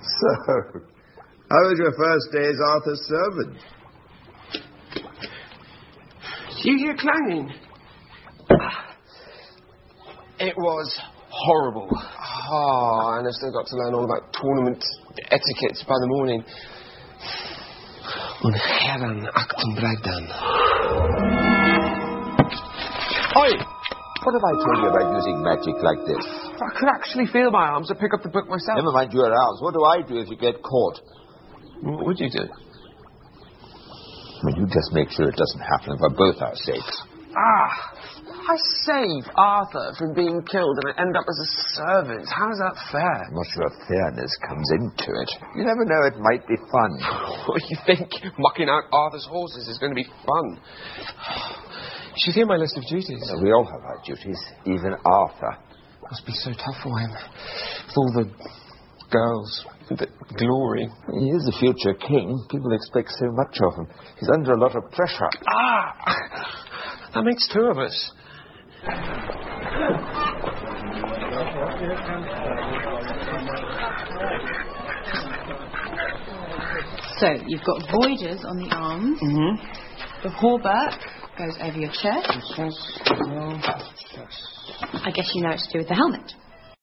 So, how was your first day as Arthur's servant? Do you hear clanging? It was horrible. Oh, and I've still got to learn all about tournament etiquettes by the morning. Und Herren akten bragdan. Oi! What have I told you about using magic like this? I could actually feel my arms to pick up the book myself. Never mind your arms. What do I do if you get caught? What would you do? Well, you just make sure it doesn't happen for both our sakes. I save Arthur from being killed and I end up as a servant. How is that fair? I'm not sure fairness comes into it. You never know, it might be fun. What do you think? Mucking out Arthur's horses is going to be fun. You should hear my list of duties. We all have our duties, even Arthur. It must be so tough for him. With all the girls, the glory. He is the future king. People expect so much of him. He's under a lot of pressure. That makes two of us. So, you've got voiders on the arms. Mm-hmm. The hauberk goes over your chest. Yes. I guess you know what to do with the helmet.